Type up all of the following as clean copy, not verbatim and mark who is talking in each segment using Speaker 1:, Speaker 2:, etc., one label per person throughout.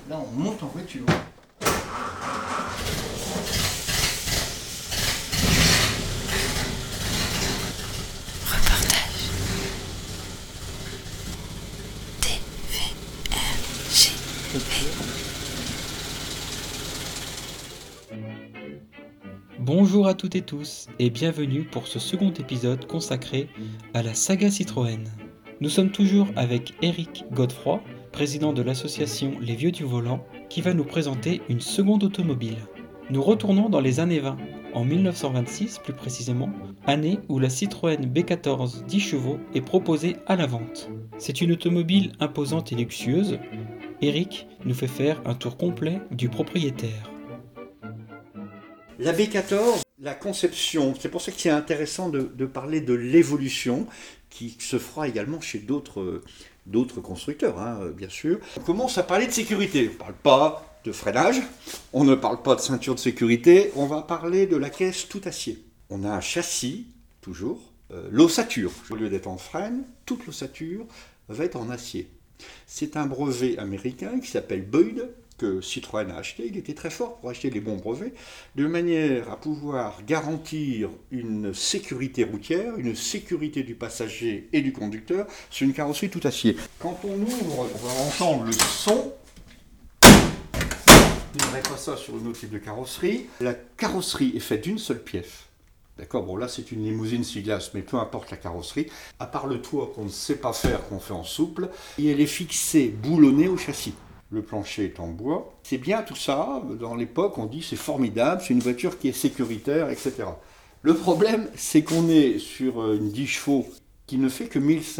Speaker 1: Là, on monte en voiture.
Speaker 2: Reportage TVRGV.
Speaker 3: Bonjour à toutes et tous et bienvenue pour ce second épisode consacré à la saga Citroën. Nous sommes toujours avec Éric Godefroy, président de l'association Les Vieux du Volant, qui va nous présenter une seconde automobile. Nous retournons dans les années 20, en 1926 plus précisément, année où la Citroën B14 10 chevaux est proposée à la vente. C'est une automobile imposante et luxueuse. Éric nous fait faire un tour complet du propriétaire.
Speaker 1: La B14, la conception, c'est pour ça que c'est intéressant de parler de l'évolution qui se fera également chez d'autres constructeurs, bien sûr. On commence à parler de sécurité. On ne parle pas de freinage, on ne parle pas de ceinture de sécurité, on va parler de la caisse tout acier. On a un châssis, toujours, l'ossature. Au lieu d'être en frêne, toute l'ossature va être en acier. C'est un brevet américain qui s'appelle Boyd, que Citroën a acheté. Il était très fort pour acheter les bons brevets, de manière à pouvoir garantir une sécurité routière, une sécurité du passager et du conducteur sur une carrosserie tout acier. Quand on ouvre, on va entendre le son. Je ne dirais pas ça sur une autre type de carrosserie. La carrosserie est faite d'une seule pièce. D'accord, bon là c'est une limousine 6 glaces, mais peu importe la carrosserie, à part le toit qu'on ne sait pas faire, qu'on fait en souple, et elle est fixée, boulonnée au châssis. Le plancher est en bois. C'est bien tout ça, dans l'époque on dit c'est formidable, c'est une voiture qui est sécuritaire, etc. Le problème c'est qu'on est sur une 10 chevaux qui ne fait que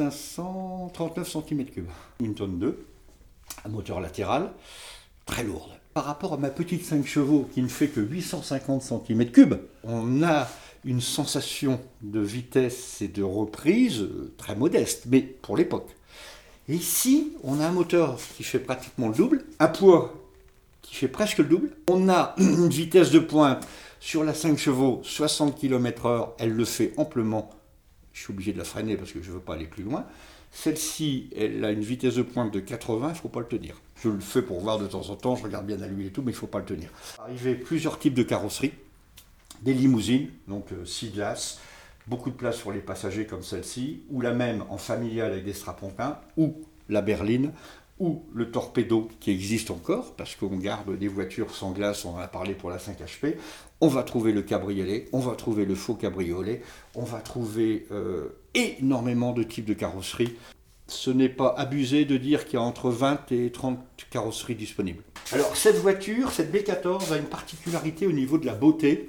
Speaker 1: 1539 cm3, une tonne 2, un moteur latéral, très lourde. Par rapport à ma petite 5 chevaux qui ne fait que 850 cm3, on a une sensation de vitesse et de reprise très modeste, mais pour l'époque. Et ici, on a un moteur qui fait pratiquement le double, un poids qui fait presque le double. On a une vitesse de pointe sur la 5 chevaux, 60 km/h, elle le fait amplement. Je suis obligé de la freiner parce que je ne veux pas aller plus loin. Celle-ci, elle a une vitesse de pointe de 80, il ne faut pas le tenir. Je le fais pour voir de temps en temps, je regarde bien à l'huile et tout, mais il ne faut pas le tenir. Arrivé plusieurs types de carrosseries, des limousines, donc 6 glaces, beaucoup de place pour les passagers comme celle-ci, ou la même en familiale avec des strapontins, ou la berline, ou le torpedo qui existe encore, parce qu'on garde des voitures sans glace, on en a parlé pour la 5 HP. On va trouver le cabriolet, on va trouver le faux cabriolet, on va trouver énormément de types de carrosseries. Ce n'est pas abusé de dire qu'il y a entre 20 et 30 carrosseries disponibles. Alors cette voiture, cette B14, a une particularité au niveau de la beauté.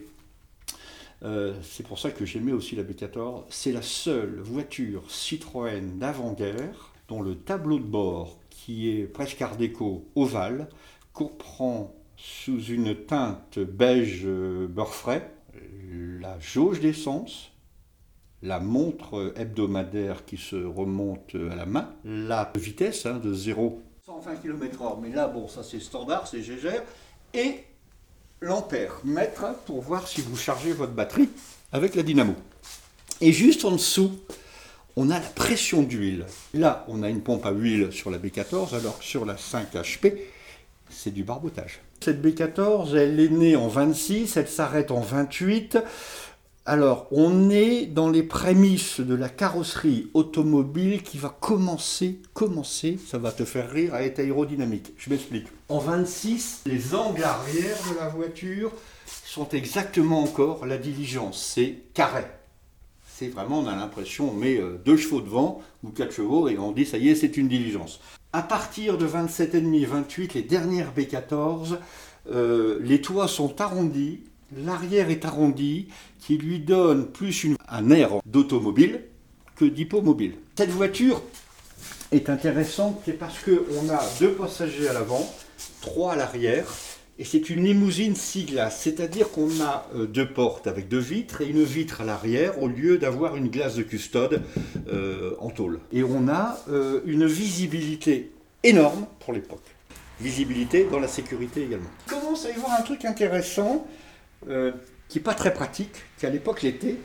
Speaker 1: C'est pour ça que j'aimais aussi la B14. C'est la seule voiture Citroën d'avant-guerre dont le tableau de bord, qui est presque art déco ovale, comprend sous une teinte beige beurre frais la jauge d'essence, la montre hebdomadaire qui se remonte à la main, la vitesse de 0 à 120 km/h, mais là bon ça c'est standard, c'est gégère, et l'ampère mètre pour voir si vous chargez votre batterie avec la dynamo. Et juste en dessous, on a la pression d'huile. Là, on a une pompe à huile sur la B14, alors que sur la 5 HP, c'est du barbotage. Cette B14, elle est née en 26, elle s'arrête en 28. Alors, on est dans les prémices de la carrosserie automobile qui va commencer, ça va te faire rire, à être aérodynamique. Je m'explique. En 26, les angles arrière de la voiture sont exactement encore la diligence, c'est carré. C'est vraiment, on a l'impression, on met 2 chevaux devant ou 4 chevaux et on dit ça y est, c'est une diligence. À partir de 27,5, 28, les dernières B14, les toits sont arrondis. L'arrière est arrondi, qui lui donne plus un air d'automobile que d'hippomobile. Cette voiture est intéressante parce qu'on a 2 passagers à l'avant, 3 à l'arrière, et c'est une limousine 6 glaces, c'est-à-dire qu'on a 2 portes avec 2 vitres et une vitre à l'arrière au lieu d'avoir une glace de custode en tôle. Et on a une visibilité énorme pour l'époque. Visibilité dans la sécurité également. Il commence à y avoir un truc intéressant qui n'est pas très pratique, qui à l'époque l'était.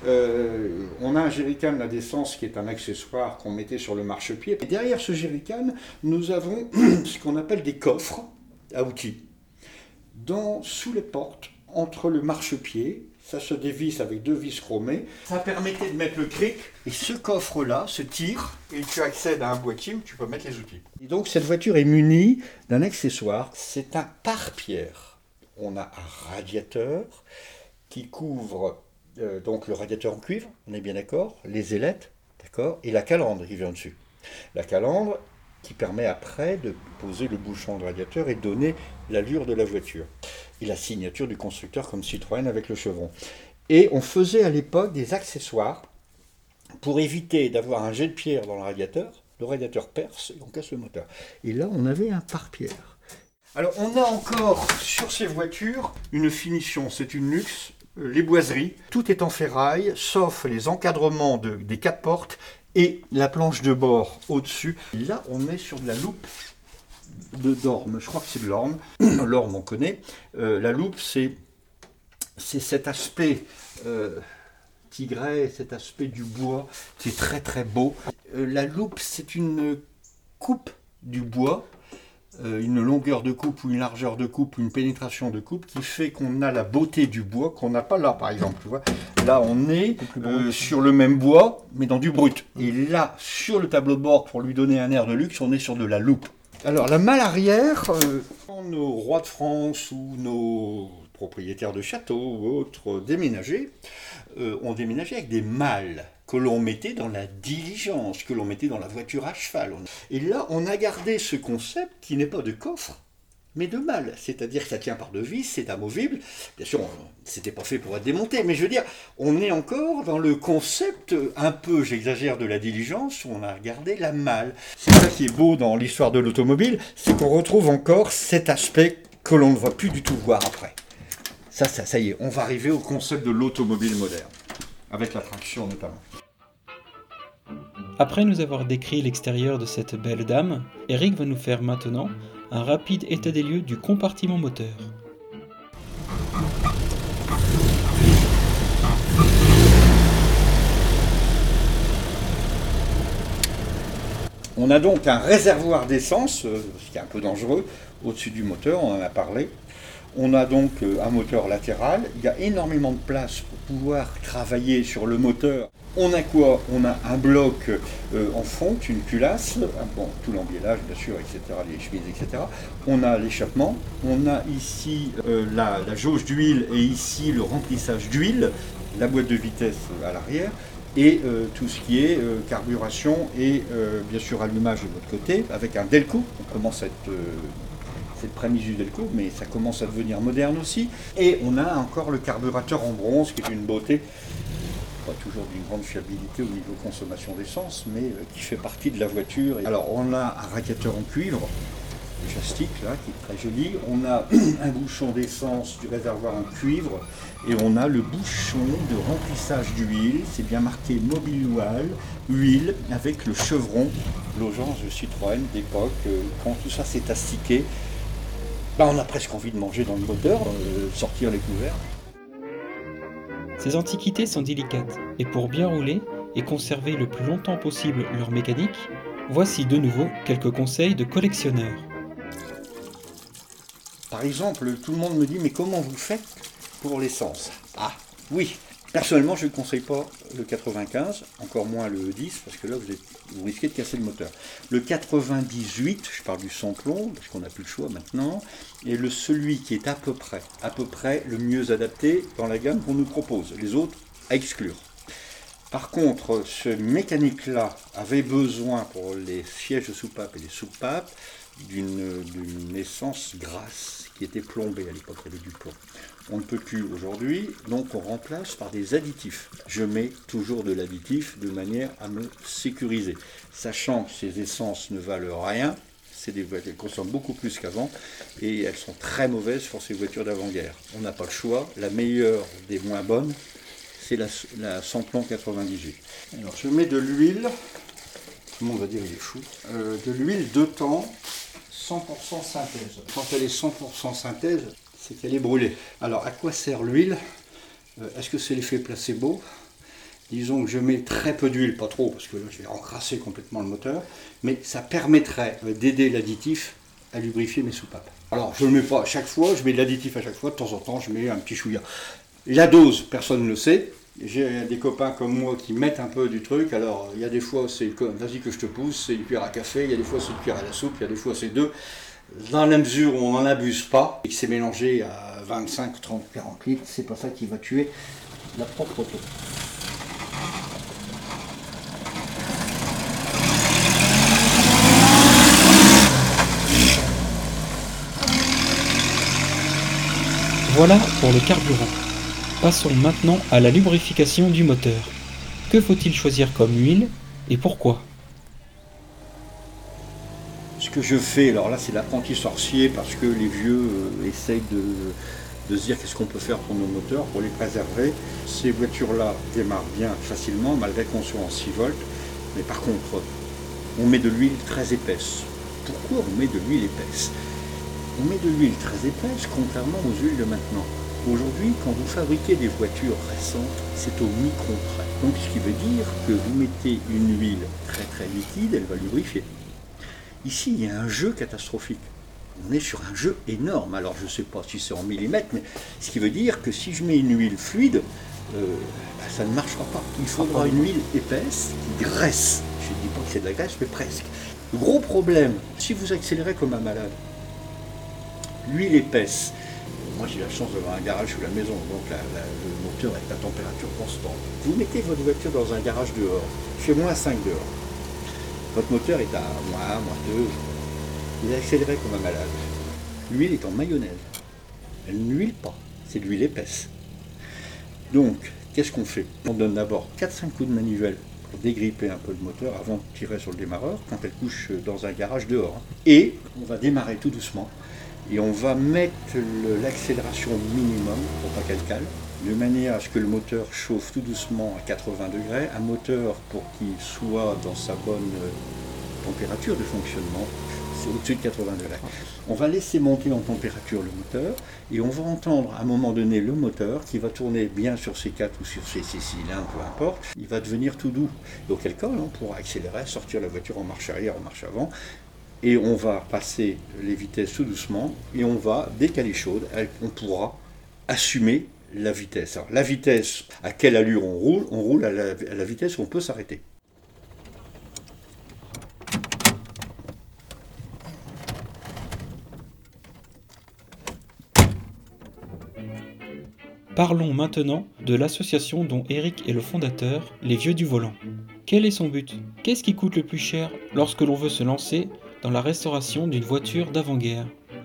Speaker 1: On a un jerrycan d'essence qui est un accessoire qu'on mettait sur le marchepied. Et derrière ce jerrycan, nous avons ce qu'on appelle des coffres à outils. Sous les portes, entre le marchepied, ça se dévisse avec 2 vis chromées. Ça permettait de mettre le cric. Et ce coffre-là se tire et tu accèdes à un boîtier où tu peux mettre les outils. Et donc cette voiture est munie d'un accessoire. C'est un pare-pierre. On a un radiateur qui couvre donc le radiateur en cuivre, on est bien d'accord, les ailettes, d'accord, et la calandre qui vient dessus. La calandre qui permet après de poser le bouchon de radiateur et de donner l'allure de la voiture. Et la signature du constructeur comme Citroën avec le chevron. Et on faisait à l'époque des accessoires pour éviter d'avoir un jet de pierre dans le radiateur perce et on casse le moteur. Et là, on avait un pare-pierre. Alors, on a encore sur ces voitures une finition, c'est une luxe, les boiseries. Tout est en ferraille, sauf les encadrements des 4 portes et la planche de bord au-dessus. Là, on est sur de la loupe d'orme, je crois que c'est de l'orme. L'orme, on connaît. La loupe, c'est cet aspect tigret, cet aspect du bois qui est très très beau. La loupe, c'est une coupe du bois, une longueur de coupe ou une largeur de coupe, une pénétration de coupe qui fait qu'on a la beauté du bois qu'on n'a pas là, par exemple. Tu vois, là, on est sur le même bois, mais dans du brut. Et là, sur le tableau de bord, pour lui donner un air de luxe, on est sur de la loupe. Alors, la malle arrière, quand nos rois de France ou nos propriétaires de châteaux ou autres déménageaient, on déménageait avec des malles que l'on mettait dans la diligence, que l'on mettait dans la voiture à cheval. Et là, on a gardé ce concept qui n'est pas de coffre, mais de malle. C'est-à-dire que ça tient par 2 vis, c'est amovible. Bien sûr, c'était pas fait pour être démonté, mais je veux dire, on est encore dans le concept, un peu, j'exagère, de la diligence, où on a gardé la malle. C'est ça qui est beau dans l'histoire de l'automobile, c'est qu'on retrouve encore cet aspect que l'on ne va plus du tout voir après. Ça y est, on va arriver au concept de l'automobile moderne, avec la traction notamment.
Speaker 3: Après nous avoir décrit l'extérieur de cette belle dame, Eric va nous faire maintenant un rapide état des lieux du compartiment moteur.
Speaker 1: On a donc un réservoir d'essence, ce qui est un peu dangereux, au-dessus du moteur, on en a parlé. On a donc un moteur latéral, il y a énormément de place pour pouvoir travailler sur le moteur. On a quoi? On a un bloc en fonte, une culasse, bon, tout l'embiellage bien sûr, etc., les chemises, etc. On a l'échappement, on a ici la jauge d'huile et ici le remplissage d'huile, la boîte de vitesse à l'arrière et tout ce qui est carburation et bien sûr allumage de l'autre côté avec un Delco. On commence à être... cette prémisse du Delco, mais ça commence à devenir moderne aussi. Et on a encore le carburateur en bronze, qui est une beauté, pas toujours d'une grande fiabilité au niveau consommation d'essence, mais qui fait partie de la voiture. Alors on a un radiateur en cuivre, chastique là, qui est très joli. On a un bouchon d'essence du réservoir en cuivre, et on a le bouchon de remplissage d'huile, c'est bien marqué Mobilual, huile, avec le chevron, l'Ogence de Citroën d'époque, quand tout ça s'est astiqué. On a presque envie de manger dans le moteur, sortir les couverts.
Speaker 3: Ces antiquités sont délicates, et pour bien rouler et conserver le plus longtemps possible leur mécanique, voici de nouveau quelques conseils de collectionneurs.
Speaker 1: Par exemple, tout le monde me dit, mais comment vous faites pour l'essence? Ah, oui, personnellement, je ne conseille pas le 95, encore moins le 10, parce que là, vous risquez de casser le moteur. Le 98, je parle du sans-plomb, parce qu'on n'a plus le choix maintenant, et celui qui est à peu près le mieux adapté dans la gamme qu'on nous propose. Les autres, à exclure. Par contre, ce mécanique-là avait besoin, pour les sièges de soupape et les soupapes, d'une essence grasse, qui était plombée à l'époque, avec du plomb. On ne peut plus aujourd'hui, donc on remplace par des additifs. Je mets toujours de l'additif de manière à me sécuriser. Sachant que ces essences ne valent rien, elles consomment beaucoup plus qu'avant et elles sont très mauvaises pour ces voitures d'avant-guerre. On n'a pas le choix, la meilleure des moins bonnes, c'est la sans-plomb 98. Alors je mets de l'huile, tout le monde va dire il est fou, de l'huile de temps 100% synthèse. Quand elle est 100% synthèse, c'est qu'elle est brûlée. Alors, à quoi sert l'huile? Est-ce que c'est l'effet placebo? Disons que je mets très peu d'huile, pas trop, parce que là, je vais encrasser complètement le moteur, mais ça permettrait d'aider l'additif à lubrifier mes soupapes. Alors, je ne le mets pas à chaque fois, je mets de l'additif à chaque fois, de temps en temps, je mets un petit chouïa. La dose, personne ne le sait. J'ai des copains comme moi qui mettent un peu du truc, alors il y a des fois c'est vas-y que je te pousse, c'est une cuillère à café, il y a des fois c'est une cuillère à la soupe, il y a des fois c'est 2. Dans la mesure où on n'en abuse pas, et que c'est mélangé à 25, 30, 40 litres, c'est pas ça qui va tuer la propreté.
Speaker 3: Voilà pour le carburant. Passons maintenant à la lubrification du moteur. Que faut-il choisir comme huile et pourquoi ?
Speaker 1: Ce que je fais, alors là c'est l'apprenti sorcier parce que les vieux essayent de se dire qu'est-ce qu'on peut faire pour nos moteurs, pour les préserver. Ces voitures-là démarrent bien facilement malgré qu'on soit en 6 volts, mais par contre on met de l'huile très épaisse. Pourquoi on met de l'huile épaisse ? On met de l'huile très épaisse contrairement aux huiles de maintenant. Aujourd'hui, quand vous fabriquez des voitures récentes, c'est au micron près. Donc ce qui veut dire que vous mettez une huile très très liquide, elle va lubrifier. Ici, il y a un jeu catastrophique. On est sur un jeu énorme. Alors je ne sais pas si c'est en millimètres, mais ce qui veut dire que si je mets une huile fluide, ça ne marchera pas. Il faudra une huile épaisse qui graisse. Je ne dis pas que c'est de la graisse, mais presque. Le gros problème, si vous accélérez comme un malade, l'huile épaisse, moi j'ai la chance d'avoir un garage sous la maison, donc le moteur est à température constante. Vous mettez votre voiture dans un garage dehors, il fait -5 dehors. Votre moteur est à -2, vous accélérez comme un malade. L'huile est en mayonnaise, elle n'huile pas, c'est de l'huile épaisse. Donc, qu'est-ce qu'on fait ? On donne d'abord 4-5 coups de manivelle pour dégripper un peu le moteur avant de tirer sur le démarreur quand elle couche dans un garage dehors. Et on va démarrer tout doucement. Et on va mettre l'accélération minimum pour pas qu'elle cale, de manière à ce que le moteur chauffe tout doucement à 80 degrés. Un moteur, pour qu'il soit dans sa bonne température de fonctionnement, c'est au-dessus de 80 degrés. On va laisser monter en température le moteur et on va entendre à un moment donné le moteur qui va tourner bien sur ses 4 ou sur ses 6 cylindres, peu importe. Il va devenir tout doux. Et auquel cas, on pourra accélérer, sortir la voiture en marche arrière, en marche avant. Et on va passer les vitesses tout doucement, et on va, dès qu'elle est chaude, on pourra assumer la vitesse. Alors, la vitesse, à quelle allure on roule à la vitesse où on peut s'arrêter.
Speaker 3: Parlons maintenant de l'association dont Eric est le fondateur, les Vieux du Volant. Quel est son but ? Qu'est-ce qui coûte le plus cher lorsque l'on veut se lancer dans la restauration d'une voiture d'avant-guerre ?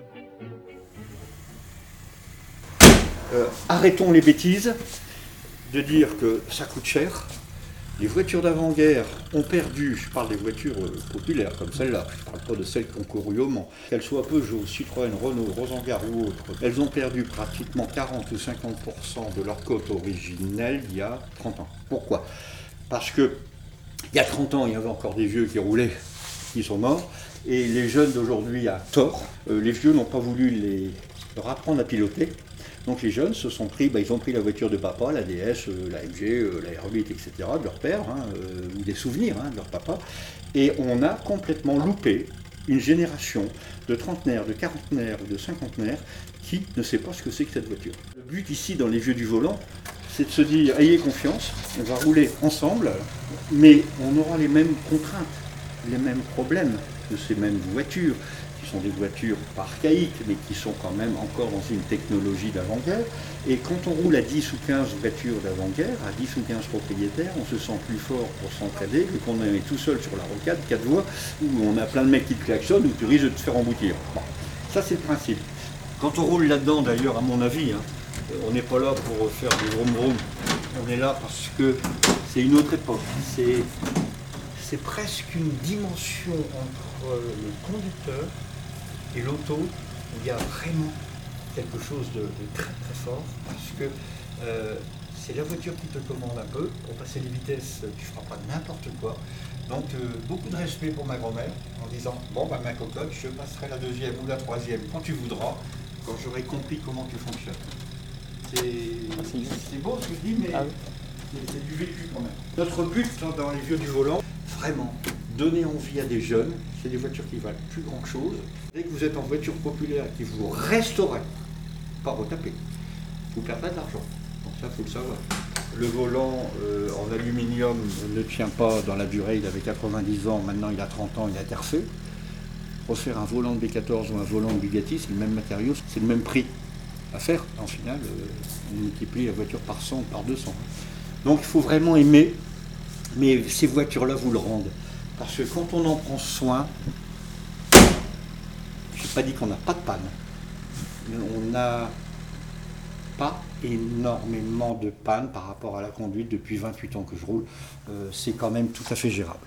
Speaker 1: Arrêtons les bêtises de dire que ça coûte cher. Les voitures d'avant-guerre ont perdu, je parle des voitures populaires comme celle-là, je ne parle pas de celles qui ont couru au Mans, qu'elles soient Peugeot, Citroën, Renault, Rosengar ou autres, elles ont perdu pratiquement 40 ou 50% de leur cote originelle il y a 30 ans. Pourquoi ? Parce que il y a 30 ans, il y avait encore des vieux qui roulaient, qui sont morts, et les jeunes d'aujourd'hui, à tort, les vieux n'ont pas voulu leur apprendre à piloter. Donc les jeunes se sont pris, ils ont pris la voiture de papa, la DS, la MG, la R8, etc., de leur père, ou des souvenirs de leur papa, et on a complètement loupé une génération de trentenaires, de quarantenaires ou de cinquantenaires qui ne sait pas ce que c'est que cette voiture. Le but ici, dans les Vieux du Volant, c'est de se dire, ayez confiance, on va rouler ensemble, mais on aura les mêmes contraintes, les mêmes problèmes de ces mêmes voitures, qui sont des voitures pas archaïques, mais qui sont quand même encore dans une technologie d'avant-guerre. Et quand on roule à 10 ou 15 voitures d'avant-guerre, à 10 ou 15 propriétaires, on se sent plus fort pour s'entraider que quand on est tout seul sur la rocade, 4 voies, où on a plein de mecs qui te klaxonnent, où tu risques de te faire emboutir. Bon, ça c'est le principe. Quand on roule là-dedans, d'ailleurs, à mon avis, on n'est pas là pour faire du vroom-vroom. On est là parce que c'est une autre époque. C'est presque une dimension entre le conducteur et l'auto où il y a vraiment quelque chose de très très fort parce que c'est la voiture qui te commande un peu. Pour passer les vitesses, tu ne feras pas n'importe quoi. Donc beaucoup de respect pour ma grand-mère en disant bon ma cocotte, je passerai la deuxième ou la troisième quand tu voudras, quand j'aurai compris comment tu fonctionnes. C'est beau ce que je dis, mais c'est du vécu quand même. Notre but dans les Vieux du Volant, vraiment, donner envie à des jeunes. C'est des voitures qui valent plus grand chose. Dès que vous êtes en voiture populaire et que vous resterez pas retapé, vous perdez de l'argent. Donc ça, il faut le savoir. Le volant en aluminium ne tient pas dans la durée. Il avait 90 ans, maintenant il a 30 ans, il a été refait. Refaire un volant de B14 ou un volant de Bugatti, c'est le même matériau, c'est le même prix à faire. En final, on multiplie la voiture par 100 ou par 200. Donc il faut vraiment aimer, mais ces voitures-là vous le rendent. Parce que quand on en prend soin, je n'ai pas dit qu'on n'a pas de panne, mais on n'a pas énormément de panne par rapport à la conduite depuis 28 ans que je roule. C'est quand même tout à fait gérable.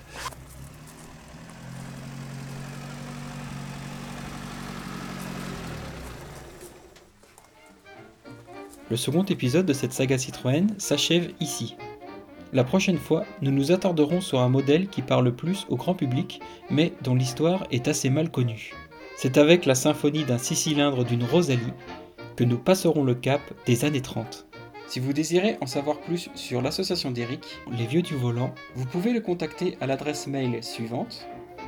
Speaker 3: Le second épisode de cette saga Citroën s'achève ici. La prochaine fois, nous nous attarderons sur un modèle qui parle plus au grand public, mais dont l'histoire est assez mal connue. C'est avec la symphonie d'un 6 cylindres d'une Rosalie que nous passerons le cap des années 30. Si vous désirez en savoir plus sur l'association d'Eric, Les Vieux du Volant, vous pouvez le contacter à l'adresse mail suivante,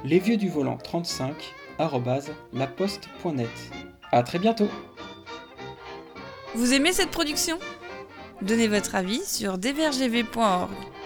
Speaker 3: lesvieuxduvolant35@laposte.net. À très bientôt.
Speaker 2: Vous aimez cette production ? Donnez votre avis sur dvrgv.org.